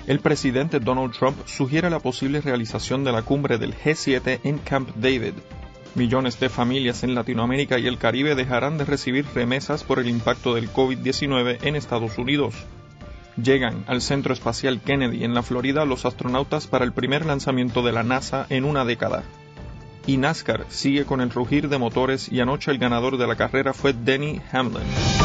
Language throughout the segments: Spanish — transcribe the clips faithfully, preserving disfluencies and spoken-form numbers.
El presidente Donald Trump sugiere la posible realización de la cumbre del G siete en Camp David. Millones de familias en Latinoamérica y el Caribe dejarán de recibir remesas por el impacto del COVID diecinueve en Estados Unidos. Llegan al Centro Espacial Kennedy en la Florida los astronautas para el primer lanzamiento de la NASA en una década. Y NASCAR sigue con el rugir de motores y anoche el ganador de la carrera fue Denny Hamlin.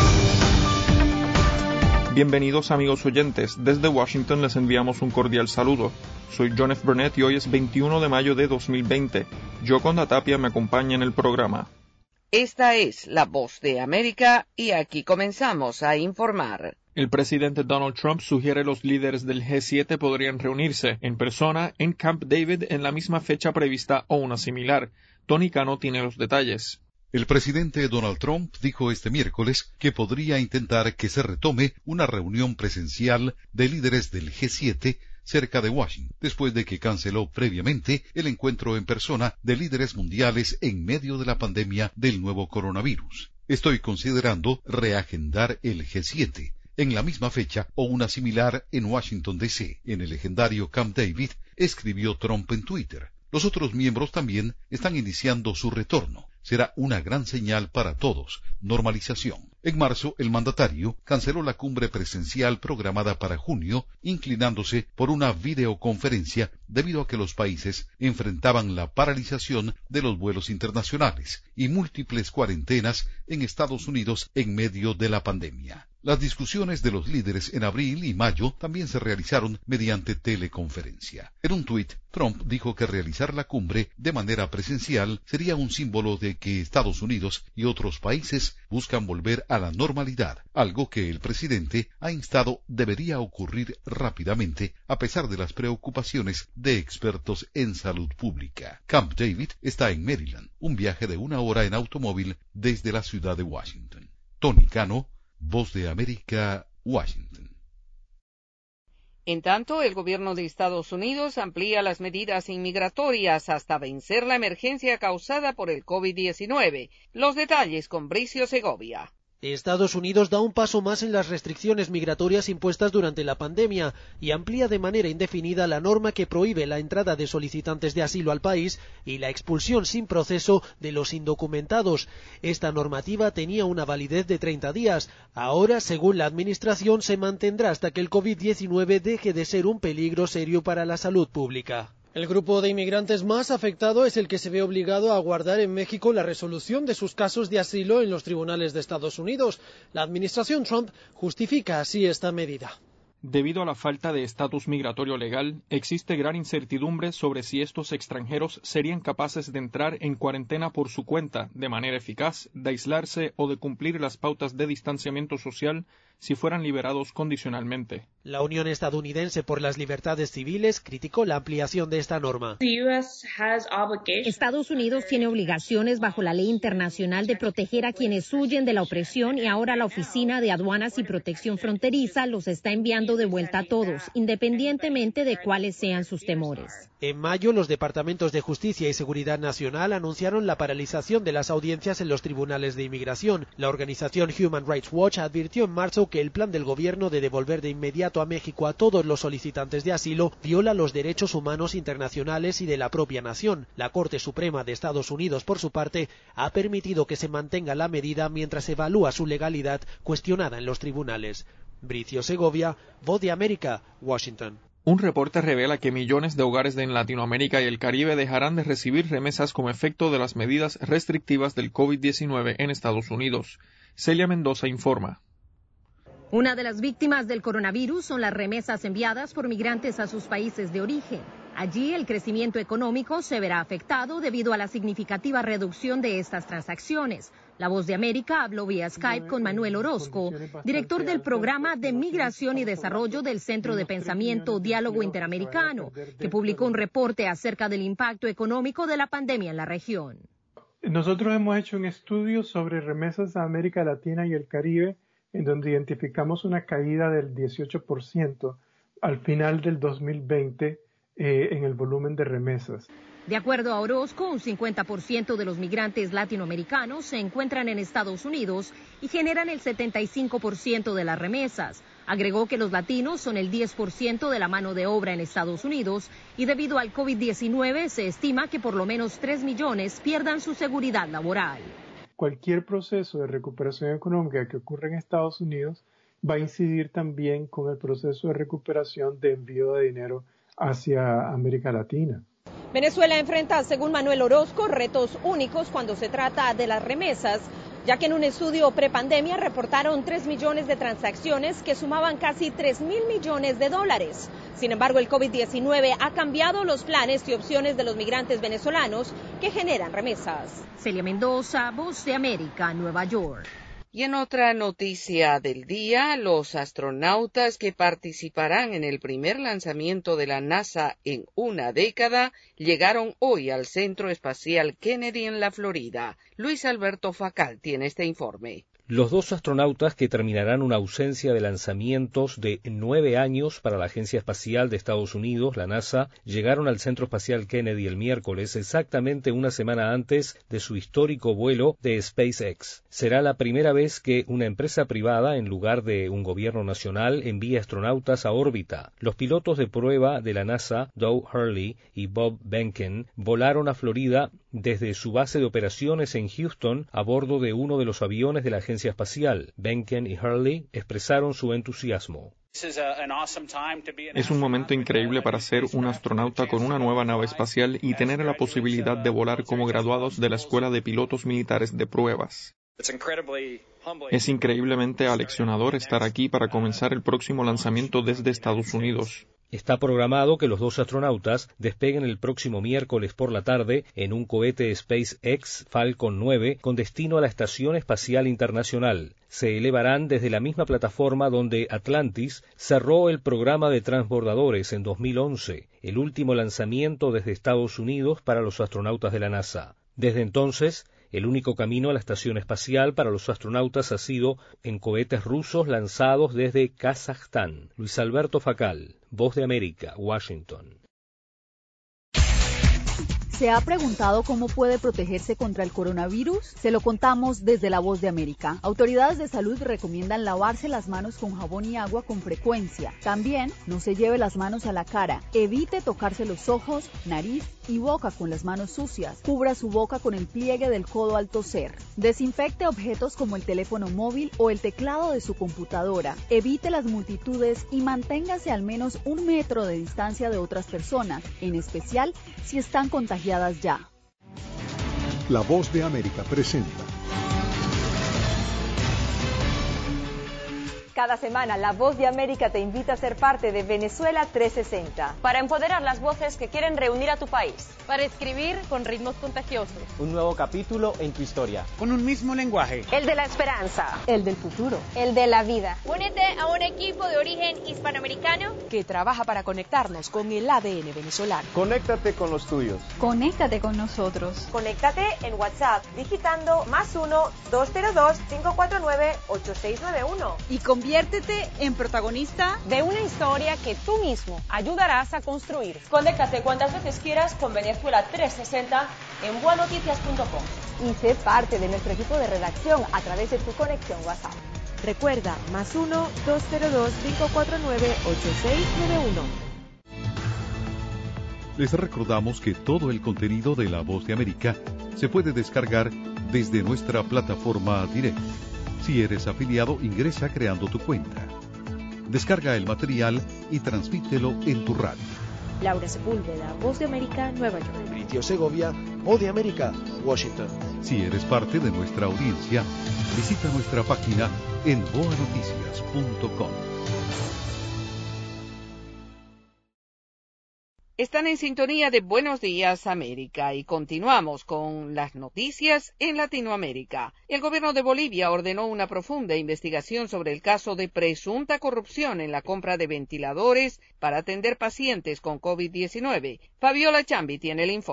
Bienvenidos amigos oyentes, desde Washington les enviamos un cordial saludo. Soy John F. Burnett y hoy es veintiuno de mayo de dos mil veinte. Yoconda Tapia me acompaña en el programa. Esta es la Voz de América y aquí comenzamos a informar. El presidente Donald Trump sugiere los líderes del G siete podrían reunirse en persona en Camp David en la misma fecha prevista o una similar. Tony Cano tiene los detalles. El presidente Donald Trump dijo este miércoles que podría intentar que se retome una reunión presencial de líderes del G siete cerca de Washington, después de que canceló previamente el encuentro en persona de líderes mundiales en medio de la pandemia del nuevo coronavirus. Estoy considerando reagendar el G siete en la misma fecha o una similar en Washington, D C, en el legendario Camp David, escribió Trump en Twitter. Los otros miembros también están iniciando su retorno. Será una gran señal para todos. Normalización. En marzo, el mandatario canceló la cumbre presencial programada para junio, inclinándose por una videoconferencia debido a que los países enfrentaban la paralización de los vuelos internacionales y múltiples cuarentenas en Estados Unidos en medio de la pandemia. Las discusiones de los líderes en abril y mayo también se realizaron mediante teleconferencia. En un tuit, Trump dijo que realizar la cumbre de manera presencial sería un símbolo de que Estados Unidos y otros países buscan volver a la normalidad, algo que el presidente ha instado debería ocurrir rápidamente a pesar de las preocupaciones de expertos en salud pública. Camp David está en Maryland, un viaje de una hora en automóvil desde la ciudad de Washington. Tony Cano, Voz de América, Washington. En tanto, el gobierno de Estados Unidos amplía las medidas inmigratorias hasta vencer la emergencia causada por el COVID diecinueve. Los detalles con Bricio Segovia. Estados Unidos da un paso más en las restricciones migratorias impuestas durante la pandemia y amplía de manera indefinida la norma que prohíbe la entrada de solicitantes de asilo al país y la expulsión sin proceso de los indocumentados. Esta normativa tenía una validez de treinta días. Ahora, según la Administración, se mantendrá hasta que el COVID diecinueve deje de ser un peligro serio para la salud pública. El grupo de inmigrantes más afectado es el que se ve obligado a aguardar en México la resolución de sus casos de asilo en los tribunales de Estados Unidos. La administración Trump justifica así esta medida. Debido a la falta de estatus migratorio legal, existe gran incertidumbre sobre si estos extranjeros serían capaces de entrar en cuarentena por su cuenta, de manera eficaz, de aislarse o de cumplir las pautas de distanciamiento social si fueran liberados condicionalmente. La Unión Estadounidense por las Libertades Civiles criticó la ampliación de esta norma. Estados Unidos tiene obligaciones bajo la ley internacional de proteger a quienes huyen de la opresión y ahora la Oficina de Aduanas y Protección Fronteriza los está enviando de vuelta a todos, independientemente de cuáles sean sus temores. En mayo, los departamentos de Justicia y Seguridad Nacional anunciaron la paralización de las audiencias en los tribunales de inmigración. La organización Human Rights Watch advirtió en marzo que el plan del gobierno de devolver de inmediato a México a todos los solicitantes de asilo viola los derechos humanos internacionales y de la propia nación. La Corte Suprema de Estados Unidos, por su parte, ha permitido que se mantenga la medida mientras evalúa su legalidad cuestionada en los tribunales. Bricio Segovia, Voz de América, Washington. Un reporte revela que millones de hogares de Latinoamérica y el Caribe dejarán de recibir remesas como efecto de las medidas restrictivas del COVID diecinueve en Estados Unidos. Celia Mendoza informa. Una de las víctimas del coronavirus son las remesas enviadas por migrantes a sus países de origen. Allí el crecimiento económico se verá afectado debido a la significativa reducción de estas transacciones. La Voz de América habló vía Skype con Manuel Orozco, director del Programa de Migración y Desarrollo del Centro de Pensamiento Diálogo Interamericano, que publicó un reporte acerca del impacto económico de la pandemia en la región. Nosotros hemos hecho un estudio sobre remesas a América Latina y el Caribe, en donde identificamos una caída del dieciocho por ciento al final del dos mil veinte eh, en el volumen de remesas. De acuerdo a Orozco, un cincuenta por ciento de los migrantes latinoamericanos se encuentran en Estados Unidos y generan el setenta y cinco por ciento de las remesas. Agregó que los latinos son el diez por ciento de la mano de obra en Estados Unidos y debido al COVID diecinueve se estima que por lo menos tres millones pierdan su seguridad laboral. Cualquier proceso de recuperación económica que ocurra en Estados Unidos va a incidir también con el proceso de recuperación de envío de dinero hacia América Latina. Venezuela enfrenta, según Manuel Orozco, retos únicos cuando se trata de las remesas, ya que en un estudio prepandemia reportaron tres millones de transacciones que sumaban casi tres mil millones de dólares. Sin embargo, el COVID diecinueve ha cambiado los planes y opciones de los migrantes venezolanos que generan remesas. Celia Mendoza, Voz de América, Nueva York. Y en otra noticia del día, los astronautas que participarán en el primer lanzamiento de la NASA en una década llegaron hoy al Centro Espacial Kennedy en la Florida. Luis Alberto Facal tiene este informe. Los dos astronautas que terminarán una ausencia de lanzamientos de nueve años para la Agencia Espacial de Estados Unidos, la NASA, llegaron al Centro Espacial Kennedy el miércoles, exactamente una semana antes de su histórico vuelo de SpaceX. Será la primera vez que una empresa privada, en lugar de un gobierno nacional, envía astronautas a órbita. Los pilotos de prueba de la NASA, Doug Hurley y Bob Behnken, volaron a Florida desde su base de operaciones en Houston a bordo de uno de los aviones de la Agencia Espacial. Behnken y Hurley expresaron su entusiasmo. Es un momento increíble para ser un astronauta con una nueva nave espacial y tener la posibilidad de volar como graduados de la Escuela de Pilotos Militares de Pruebas. Es increíblemente aleccionador estar aquí para comenzar el próximo lanzamiento desde Estados Unidos. Está programado que los dos astronautas despeguen el próximo miércoles por la tarde en un cohete SpaceX Falcon nueve con destino a la Estación Espacial Internacional. Se elevarán desde la misma plataforma donde Atlantis cerró el programa de transbordadores en dos mil once, el último lanzamiento desde Estados Unidos para los astronautas de la NASA. Desde entonces, el único camino a la estación espacial para los astronautas ha sido en cohetes rusos lanzados desde Kazajstán. Luis Alberto Facal, Voz de América, Washington. ¿Se ha preguntado cómo puede protegerse contra el coronavirus? Se lo contamos desde La Voz de América. Autoridades de salud recomiendan lavarse las manos con jabón y agua con frecuencia. También no se lleve las manos a la cara. Evite tocarse los ojos, nariz y boca con las manos sucias. Cubra su boca con el pliegue del codo al toser. Desinfecte objetos como el teléfono móvil o el teclado de su computadora. Evite las multitudes y manténgase al menos un metro de distancia de otras personas, en especial si están contagiadas ya. La Voz de América presenta. Cada semana, La Voz de América te invita a ser parte de Venezuela trescientos sesenta. Para empoderar las voces que quieren reunir a tu país. Para escribir con ritmos contagiosos. Un nuevo capítulo en tu historia. Con un mismo lenguaje. El de la esperanza. El del futuro. El de la vida. Únete a un equipo de origen hispanoamericano que trabaja para conectarnos con el A D N venezolano. Conéctate con los tuyos. Conéctate con nosotros. Conéctate en WhatsApp digitando más uno, dos cero dos, cinco cuatro nueve, ocho seis nueve uno. Y conviértete en protagonista de una historia que tú mismo ayudarás a construir. Conéctate cuantas veces quieras con Venezuela trescientos sesenta en boa noticias punto com. Y sé parte de nuestro equipo de redacción a través de tu conexión WhatsApp. Recuerda, más uno, dos cero dos, cinco cuatro nueve, ocho seis nueve uno. Les recordamos que todo el contenido de La Voz de América se puede descargar desde nuestra plataforma directa. Si eres afiliado, ingresa creando tu cuenta. Descarga el material y transmítelo en tu radio. Laura Sepúlveda, Voz de América, Nueva York. Britio Segovia, Voz de América, Washington. Si eres parte de nuestra audiencia, visita nuestra página en boa noticias punto com. Están en sintonía de Buenos Días América y continuamos con las noticias en Latinoamérica. El gobierno de Bolivia ordenó una profunda investigación sobre el caso de presunta corrupción en la compra de ventiladores para atender pacientes con COVID diecinueve. Fabiola Chambi tiene el informe.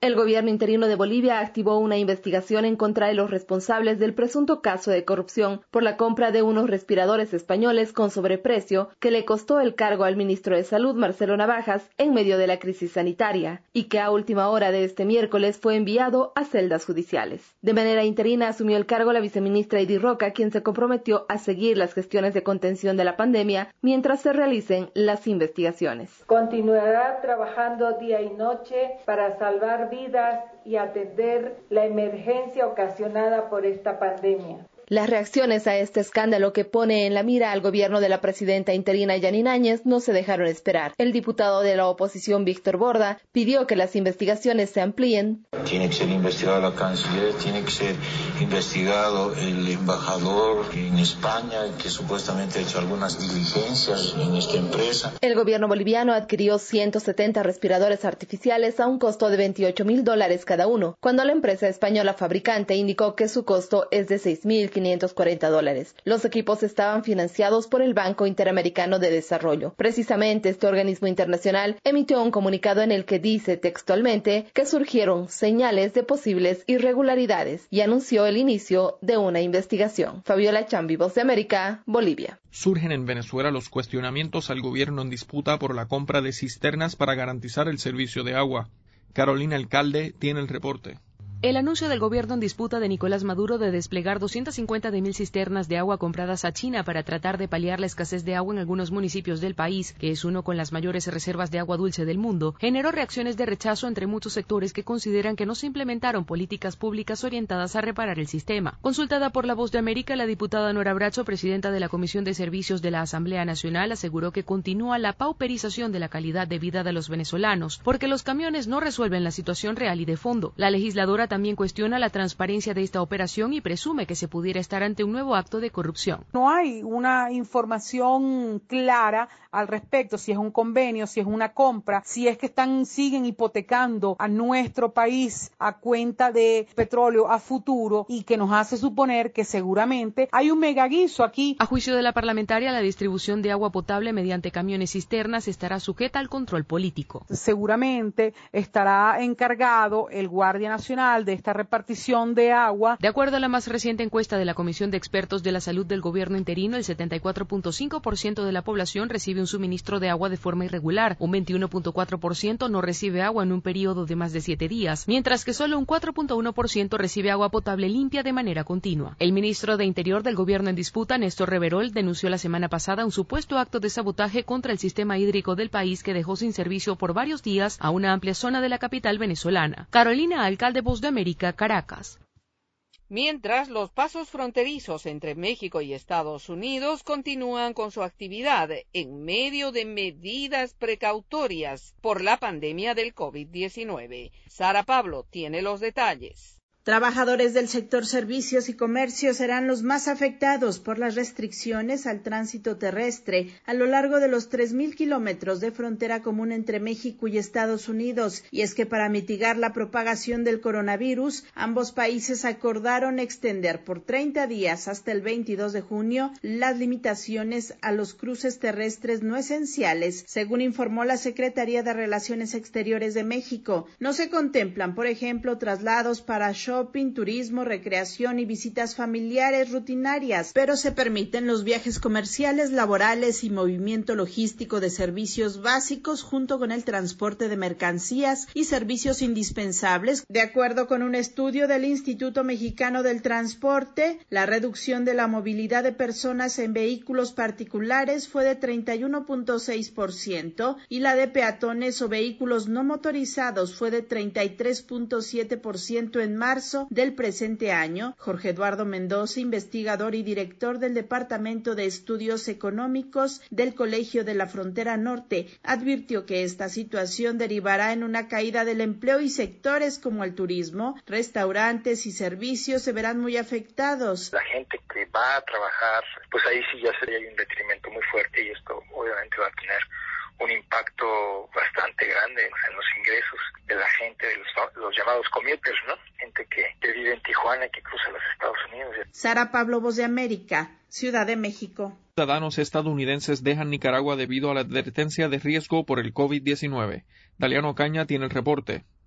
El gobierno interino de Bolivia activó una investigación en contra de los responsables del presunto caso de corrupción por la compra de unos respiradores españoles con sobreprecio que le costó el cargo al ministro de Salud, Marcelo Navajas, en medio de la crisis sanitaria, y que a última hora de este miércoles fue enviado a celdas judiciales. De manera interina asumió el cargo la viceministra Edith Roca, quien se comprometió a seguir las gestiones de contención de la pandemia mientras se realicen las investigaciones. Continuará trabajando día y noche para salvar vidas y atender la emergencia ocasionada por esta pandemia. Las reacciones a este escándalo que pone en la mira al gobierno de la presidenta interina Yanine Áñez no se dejaron esperar. El diputado de la oposición Víctor Borda pidió que las investigaciones se amplíen. Tiene que ser investigado la canciller, tiene que ser investigado el embajador en España que supuestamente ha hecho algunas diligencias en esta empresa. El gobierno boliviano adquirió ciento setenta respiradores artificiales a un costo de veintiocho mil dólares cada uno, cuando la empresa española fabricante indicó que su costo es de seis mil quinientos cuarenta dólares. Los equipos estaban financiados por el Banco Interamericano de Desarrollo. Precisamente este organismo internacional emitió un comunicado en el que dice textualmente que surgieron señales de posibles irregularidades y anunció el inicio de una investigación. Fabiola Chambi, Voz de América, Bolivia. Surgen en Venezuela los cuestionamientos al gobierno en disputa por la compra de cisternas para garantizar el servicio de agua. Carolina Alcalde tiene el reporte. El anuncio del gobierno en disputa de Nicolás Maduro de desplegar doscientas cincuenta de mil cisternas de agua compradas a China para tratar de paliar la escasez de agua en algunos municipios del país, que es uno con las mayores reservas de agua dulce del mundo, generó reacciones de rechazo entre muchos sectores que consideran que no se implementaron políticas públicas orientadas a reparar el sistema. Consultada por La Voz de América, la diputada Nora Bracho, presidenta de la Comisión de Servicios de la Asamblea Nacional, aseguró que continúa la pauperización de la calidad de vida de los venezolanos, porque los camiones no resuelven la situación real y de fondo. La legisladora también cuestiona la transparencia de esta operación y presume que se pudiera estar ante un nuevo acto de corrupción. No hay una información clara al respecto, si es un convenio, si es una compra, si es que están siguen hipotecando a nuestro país a cuenta de petróleo a futuro y que nos hace suponer que seguramente hay un megaguiso aquí. A juicio de la parlamentaria, la distribución de agua potable mediante camiones cisternas estará sujeta al control político. Seguramente estará encargado el Guardia Nacional de esta repartición de agua. De acuerdo a la más reciente encuesta de la Comisión de Expertos de la Salud del Gobierno interino, el setenta y cuatro punto cinco por ciento de la población recibe un suministro de agua de forma irregular, un veintiuno punto cuatro por ciento no recibe agua en un periodo de más de siete días, mientras que solo un cuatro punto uno por ciento recibe agua potable limpia de manera continua. El ministro de Interior del Gobierno en disputa, Néstor Reverol, denunció la semana pasada un supuesto acto de sabotaje contra el sistema hídrico del país que dejó sin servicio por varios días a una amplia zona de la capital venezolana. Carolina Alcalde, Voz de América, Caracas. Mientras, los pasos fronterizos entre México y Estados Unidos continúan con su actividad en medio de medidas precautorias por la pandemia del COVID diecinueve. Sara Pablo tiene los detalles. Trabajadores del sector servicios y comercio serán los más afectados por las restricciones al tránsito terrestre a lo largo de los tres mil kilómetros de frontera común entre México y Estados Unidos. Y es que para mitigar la propagación del coronavirus, ambos países acordaron extender por treinta días hasta el veintidós de junio las limitaciones a los cruces terrestres no esenciales, según informó la Secretaría de Relaciones Exteriores de México. No se contemplan, por ejemplo, traslados para shopping, turismo, recreación y visitas familiares rutinarias, pero se permiten los viajes comerciales, laborales y movimiento logístico de servicios básicos junto con el transporte de mercancías y servicios indispensables. De acuerdo con un estudio del Instituto Mexicano del Transporte, la reducción de la movilidad de personas en vehículos particulares fue de treinta y uno punto seis por ciento y la de peatones o vehículos no motorizados fue de treinta y tres punto siete por ciento en marzo del presente año. Jorge Eduardo Mendoza, investigador y director del Departamento de Estudios Económicos del Colegio de la Frontera Norte, advirtió que esta situación derivará en una caída del empleo y sectores como el turismo, restaurantes y servicios se verán muy afectados. La gente que va a trabajar, pues ahí sí ya sería un detrimento muy fuerte y esto obviamente va a tener un impacto bastante grande en los ingresos de la gente, de los, los llamados commuters, ¿no? Gente que, que vive en Tijuana y que cruza los Estados Unidos. Sara Pablo, Voz de América, Ciudad de México. Ciudadanos estadounidenses dejan Nicaragua debido a la advertencia de riesgo por el COVID diecinueve. Daliano Caña tiene el reporte.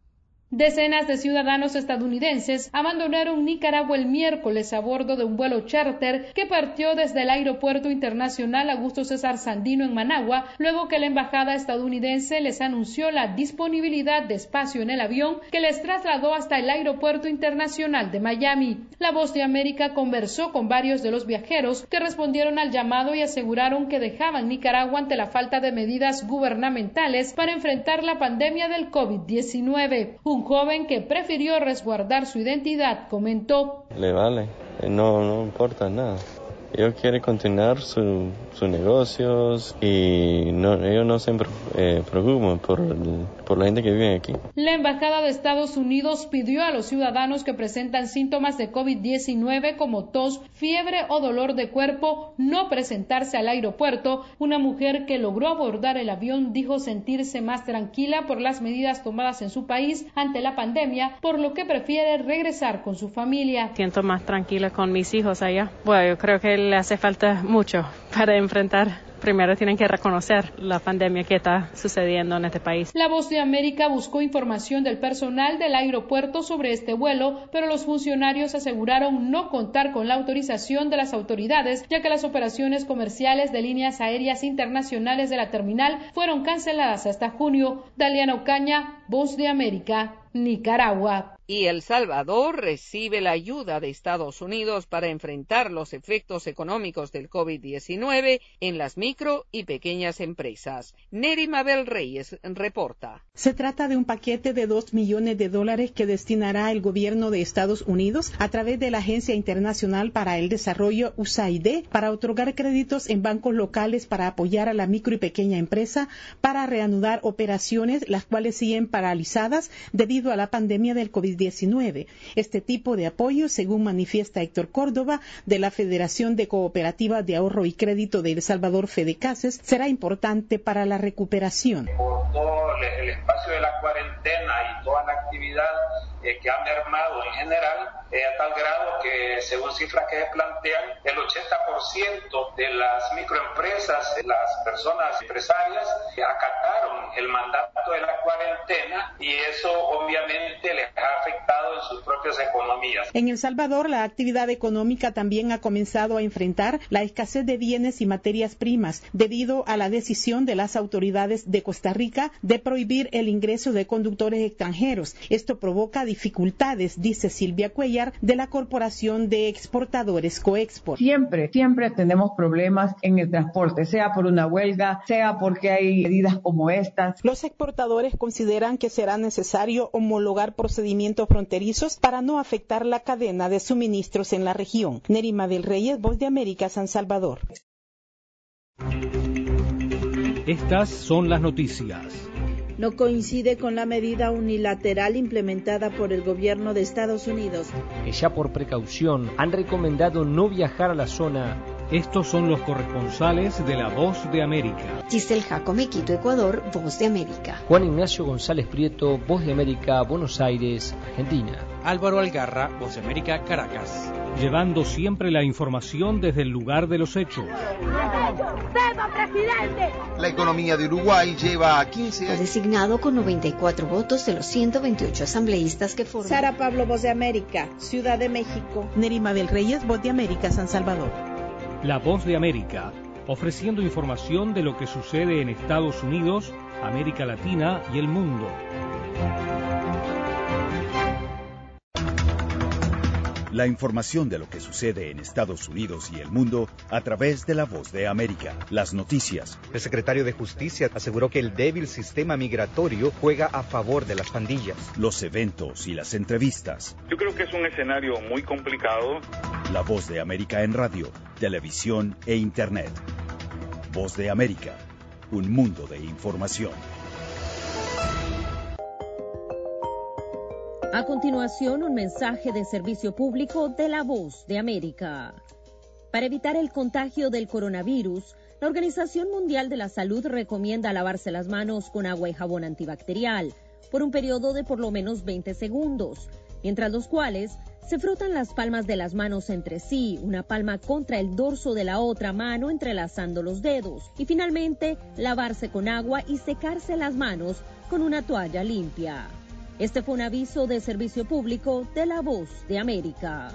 Decenas de ciudadanos estadounidenses abandonaron Nicaragua el miércoles a bordo de un vuelo charter que partió desde el Aeropuerto Internacional Augusto César Sandino en Managua, luego que la embajada estadounidense les anunció la disponibilidad de espacio en el avión que les trasladó hasta el Aeropuerto Internacional de Miami. La Voz de América conversó con varios de los viajeros que respondieron al llamado y aseguraron que dejaban Nicaragua ante la falta de medidas gubernamentales para enfrentar la pandemia del COVID diecinueve. Un joven que prefirió resguardar su identidad comentó: Le vale, no, no importa nada. Ellos quieren continuar sus su negocios y no, ellos no se eh, preocupan por, el, por la gente que vive aquí. La Embajada de Estados Unidos pidió a los ciudadanos que presentan síntomas de COVID diecinueve como tos, fiebre o dolor de cuerpo no presentarse al aeropuerto. Una mujer que logró abordar el avión dijo sentirse más tranquila por las medidas tomadas en su país ante la pandemia, por lo que prefiere regresar con su familia. Siento más tranquila con mis hijos allá. Bueno, yo creo que le hace falta mucho para enfrentar. Primero tienen que reconocer la pandemia que está sucediendo en este país. La Voz de América buscó información del personal del aeropuerto sobre este vuelo, pero los funcionarios aseguraron no contar con la autorización de las autoridades, ya que las operaciones comerciales de líneas aéreas internacionales de la terminal fueron canceladas hasta junio. Daliana Ocaña, Voz de América, Nicaragua. Y El Salvador recibe la ayuda de Estados Unidos para enfrentar los efectos económicos del COVID diecinueve en las micro y pequeñas empresas. Neri Mabel Reyes reporta. Se trata de un paquete de dos millones de dólares que destinará el gobierno de Estados Unidos a través de la Agencia Internacional para el Desarrollo U S A I D para otorgar créditos en bancos locales para apoyar a la micro y pequeña empresa para reanudar operaciones las cuales siguen paralizadas debido a la pandemia del COVID diecinueve. Este tipo de apoyo, según manifiesta Héctor Córdoba, de la Federación de Cooperativas de Ahorro y Crédito de El Salvador, FEDECASES, será importante para la recuperación. Por todo el espacio de la cuarentena y toda la actividad eh, que ha mermado en general, eh, a tal grado que, según cifras que se plantean, el ochenta por ciento de las microempresas, las personas empresarias, eh, acataron el mandato de la cuarentena y eso obviamente les ha afectado en sus propias economías. En El Salvador, la actividad económica también ha comenzado a enfrentar la escasez de bienes y materias primas debido a la decisión de las autoridades de Costa Rica de prohibir el ingreso de conductores extranjeros. Esto provoca dificultades, dice Silvia Cuellar, de la Corporación de Exportadores Coexport. Siempre, siempre tenemos problemas en el transporte, sea por una huelga, sea porque hay medidas como estas. Los exportadores consideran que será necesario homologar procedimientos fronterizos para no afectar la cadena de suministros en la región. Nerima del Reyes, Voz de América, San Salvador. Estas son las noticias. No coincide con la medida unilateral implementada por el gobierno de Estados Unidos. Que ya por precaución han recomendado no viajar a la zona. Estos son los corresponsales de La Voz de América. Giselle Jacome, Quito, Ecuador, Voz de América. Juan Ignacio González Prieto, Voz de América, Buenos Aires, Argentina. Álvaro Algarra, Voz de América, Caracas. Llevando siempre la información desde el lugar de los hechos. La economía de Uruguay lleva a quince años. Fue designado con noventa y cuatro votos de los ciento veintiocho asambleístas que forman. Sara Pablo, Voz de América, Ciudad de México. Nerima del Reyes, Voz de América, San Salvador. La Voz de América, ofreciendo información de lo que sucede en Estados Unidos, América Latina y el mundo. La información de lo que sucede en Estados Unidos y el mundo a través de La Voz de América. Las noticias. El secretario de Justicia aseguró que el débil sistema migratorio juega a favor de las pandillas. Los eventos y las entrevistas. Yo creo que es un escenario muy complicado. La Voz de América en radio, televisión e internet. Voz de América, un mundo de información. A continuación, un mensaje de servicio público de La Voz de América. Para evitar el contagio del coronavirus, la Organización Mundial de la Salud recomienda lavarse las manos con agua y jabón antibacterial por un periodo de por lo menos veinte segundos, mientras los cuales se frotan las palmas de las manos entre sí, una palma contra el dorso de la otra mano entrelazando los dedos, y finalmente lavarse con agua y secarse las manos con una toalla limpia. Este fue un aviso de servicio público de La Voz de América.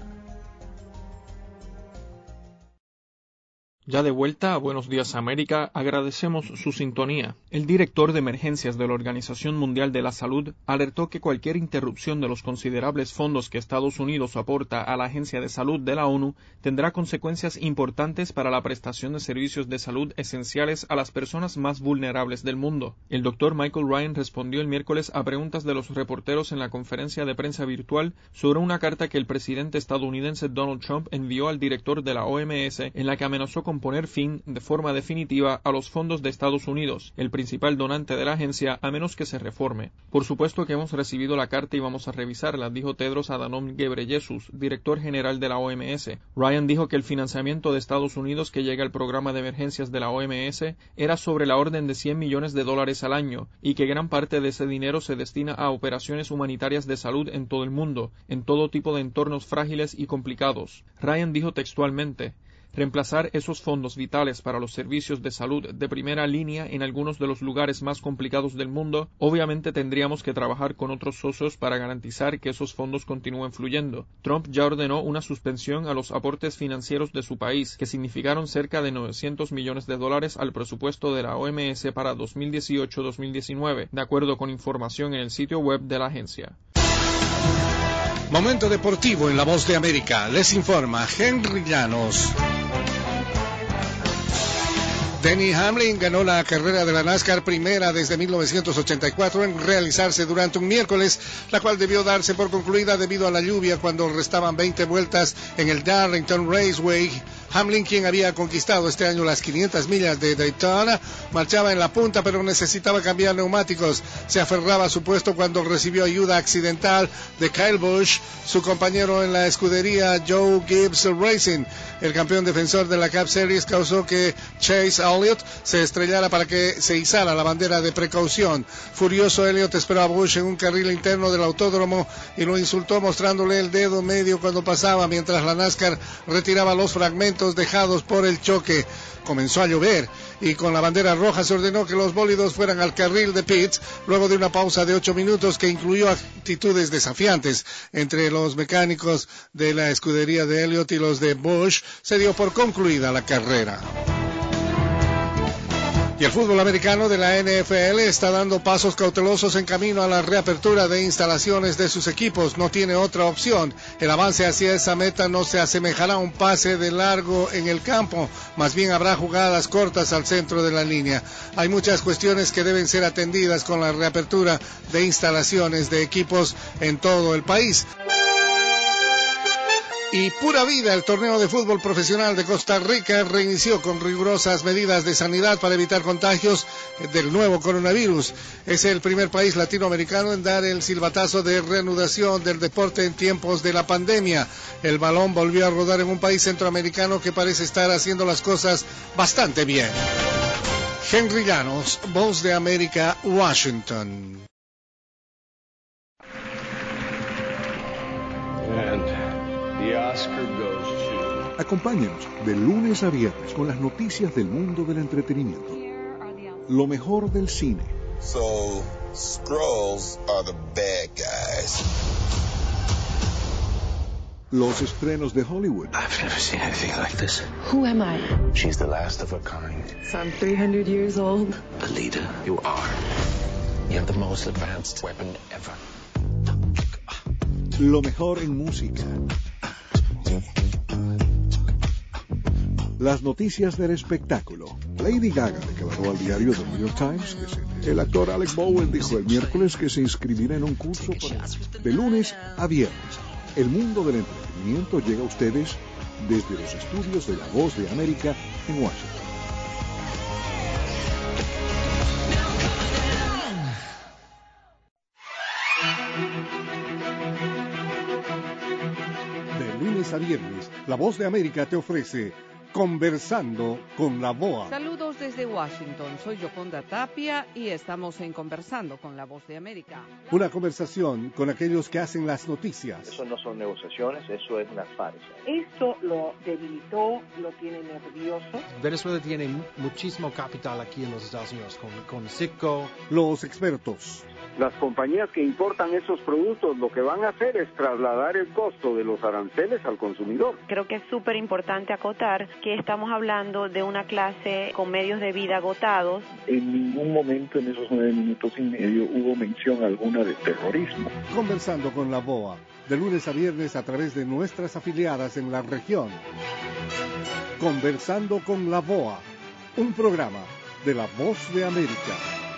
Ya de vuelta a Buenos Días América, agradecemos su sintonía. El director de emergencias de la Organización Mundial de la Salud alertó que cualquier interrupción de los considerables fondos que Estados Unidos aporta a la Agencia de Salud de la ONU tendrá consecuencias importantes para la prestación de servicios de salud esenciales a las personas más vulnerables del mundo. El doctor Michael Ryan respondió el miércoles a preguntas de los reporteros en la conferencia de prensa virtual sobre una carta que el presidente estadounidense Donald Trump envió al director de la O M S en la que amenazó con poner fin de forma definitiva a los fondos de Estados Unidos, el principal donante de la agencia, a menos que se reforme. Por supuesto que hemos recibido la carta y vamos a revisarla, dijo Tedros Adhanom Ghebreyesus, director general de la O M S. Ryan dijo que el financiamiento de Estados Unidos que llega al programa de emergencias de la O M S era sobre la orden de cien millones de dólares al año y que gran parte de ese dinero se destina a operaciones humanitarias de salud en todo el mundo, en todo tipo de entornos frágiles y complicados. Ryan dijo textualmente: reemplazar esos fondos vitales para los servicios de salud de primera línea en algunos de los lugares más complicados del mundo, obviamente tendríamos que trabajar con otros socios para garantizar que esos fondos continúen fluyendo. Trump ya ordenó una suspensión a los aportes financieros de su país, que significaron cerca de novecientos millones de dólares al presupuesto de la O M S para dos mil dieciocho dos mil diecinueve, de acuerdo con información en el sitio web de la agencia. Momento deportivo en La Voz de América. Les informa Henry Llanos. Denny Hamlin ganó la carrera de la NASCAR primera desde mil novecientos ochenta y cuatro en realizarse durante un miércoles, la cual debió darse por concluida debido a la lluvia cuando restaban veinte vueltas en el Darlington Raceway. Hamlin, quien había conquistado este año las quinientas millas de Daytona, marchaba en la punta pero necesitaba cambiar neumáticos. Se aferraba a su puesto cuando recibió ayuda accidental de Kyle Busch, su compañero en la escudería Joe Gibbs Racing. El campeón defensor de la Cup Series causó que Chase Elliott se estrellara para que se izara la bandera de precaución. Furioso, Elliott esperó a Busch en un carril interno del autódromo y lo insultó mostrándole el dedo medio cuando pasaba, mientras la NASCAR retiraba los fragmentos dejados por el choque. Comenzó a llover y con la bandera roja se ordenó que los bólidos fueran al carril de pits luego de una pausa de ocho minutos que incluyó actitudes desafiantes entre los mecánicos de la escudería de Elliott y los de Busch. Se dio por concluida la carrera. Y el fútbol americano de la N F L está dando pasos cautelosos en camino a la reapertura de instalaciones de sus equipos. No tiene otra opción. El avance hacia esa meta no se asemejará a un pase de largo en el campo, más bien habrá jugadas cortas al centro de la línea. Hay muchas cuestiones que deben ser atendidas con la reapertura de instalaciones de equipos en todo el país. Y Pura Vida, el torneo de fútbol profesional de Costa Rica, reinició con rigurosas medidas de sanidad para evitar contagios del nuevo coronavirus. Es el primer país latinoamericano en dar el silbatazo de reanudación del deporte en tiempos de la pandemia. El balón volvió a rodar en un país centroamericano que parece estar haciendo las cosas bastante bien. Henry Llanos, Voz de América, Washington. Acompáñenos de lunes a viernes con las noticias del mundo del entretenimiento. Lo mejor del cine. So, Skrulls are the bad guys. Los estrenos de Hollywood. I've never seen anything like this. Who am I? She's the last of her kind. So I'm three hundred years old. The leader you are. You have the most advanced weapon ever. Lo mejor en música. Las noticias del espectáculo. Lady Gaga declaró al diario The New York Times que se... El actor Alec Bowen dijo el miércoles que se inscribirá en un curso para... de lunes a viernes. El mundo del entretenimiento llega a ustedes desde los estudios de La Voz de América en Washington. De lunes a viernes, La Voz de América te ofrece Conversando con la B O A. Saludos desde Washington, soy Yoconda Tapia y estamos en Conversando con la Voz de América. Una conversación con aquellos que hacen las noticias. Eso no son negociaciones, eso es una farsa. Esto lo debilitó, lo tiene nervioso. Venezuela tiene muchísimo capital aquí en los Estados Unidos, con, con Citgo. Los expertos. Las compañías que importan esos productos lo que van a hacer es trasladar el costo de los aranceles al consumidor. Creo que es súper importante acotar que estamos hablando de una clase con medios de vida agotados. En ningún momento en esos nueve minutos y medio hubo mención alguna de terrorismo. Conversando con la B O A, de lunes a viernes a través de nuestras afiliadas en la región. Conversando con la B O A, un programa de La Voz de América.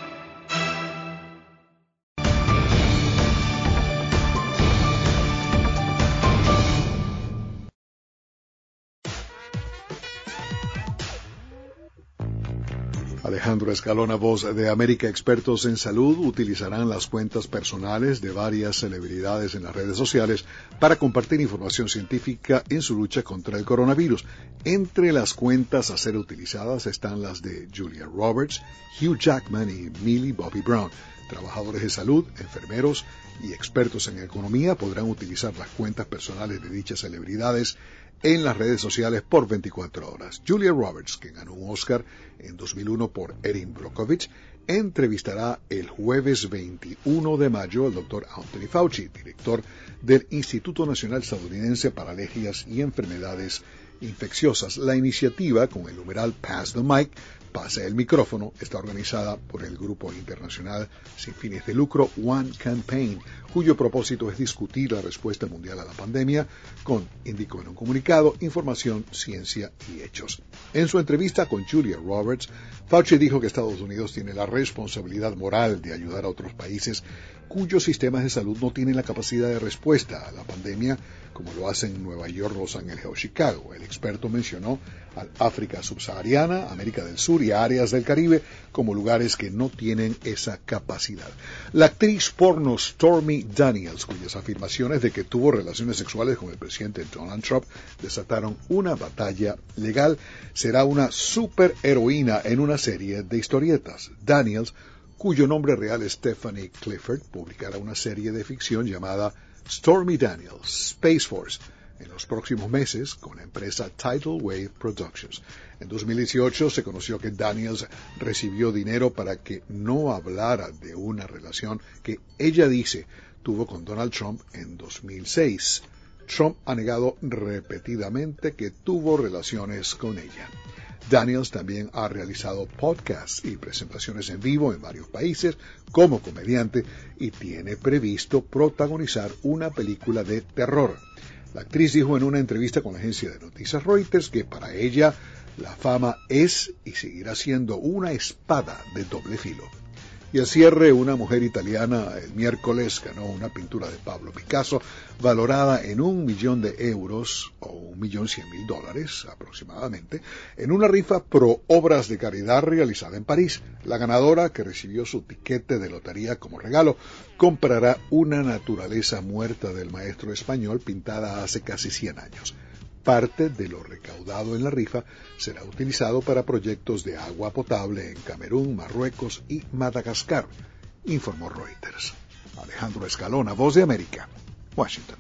Alejandro Escalona, Voz de América. Expertos en salud utilizarán las cuentas personales de varias celebridades en las redes sociales para compartir información científica en su lucha contra el coronavirus. Entre las cuentas a ser utilizadas están las de Julia Roberts, Hugh Jackman y Millie Bobby Brown. Trabajadores de salud, enfermeros y expertos en economía podrán utilizar las cuentas personales de dichas celebridades en las redes sociales por veinticuatro horas. Julia Roberts, que ganó un Oscar en dos mil uno por Erin Brockovich, entrevistará el jueves veintiuno de mayo al doctor Anthony Fauci, director del Instituto Nacional Estadounidense para Alergias y Enfermedades Infecciosas. La iniciativa, con el numeral Pass the Mic, Pase el micrófono, está organizada por el grupo internacional sin fines de lucro One Campaign, cuyo propósito es discutir la respuesta mundial a la pandemia con, indicó en un comunicado, información, ciencia y hechos. En su entrevista con Julia Roberts, Fauci dijo que Estados Unidos tiene la responsabilidad moral de ayudar a otros países cuyos sistemas de salud no tienen la capacidad de respuesta a la pandemia, como lo hacen Nueva York, Los Ángeles o Chicago. El experto mencionó al África subsahariana, América del Sur y áreas del Caribe como lugares que no tienen esa capacidad. La actriz porno Stormy Daniels, cuyas afirmaciones de que tuvo relaciones sexuales con el presidente Donald Trump desataron una batalla legal, será una superheroína en una serie de historietas. Daniels, cuyo nombre real es Stephanie Clifford, publicará una serie de ficción llamada Stormy Daniels, Space Force, en los próximos meses con la empresa Tidal Wave Productions. En dos mil dieciocho se conoció que Daniels recibió dinero para que no hablara de una relación que ella dice tuvo con Donald Trump en dos mil seis. Trump ha negado repetidamente que tuvo relaciones con ella. Daniels también ha realizado podcasts y presentaciones en vivo en varios países como comediante y tiene previsto protagonizar una película de terror. La actriz dijo en una entrevista con la agencia de noticias Reuters que para ella la fama es y seguirá siendo una espada de doble filo. Y al cierre, una mujer italiana el miércoles ganó una pintura de Pablo Picasso valorada en un millón de euros o un millón cien mil dólares aproximadamente en una rifa pro obras de caridad realizada en París. La ganadora, que recibió su tiquete de lotería como regalo, comprará una naturaleza muerta del maestro español pintada hace casi cien años. Parte de lo recaudado en la rifa será utilizado para proyectos de agua potable en Camerún, Marruecos y Madagascar, informó Reuters. Alejandro Escalona, Voz de América, Washington.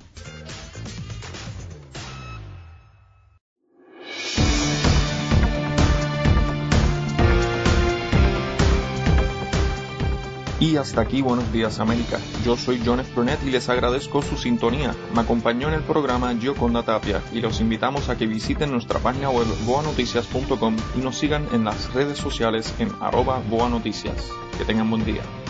Y hasta aquí Buenos Días América. Yo soy John F. Burnett y les agradezco su sintonía. Me acompañó en el programa Yoconda Tapia y los invitamos a que visiten nuestra página web boa noticias punto com y nos sigan en las redes sociales en arroba boanoticias. Que tengan buen día.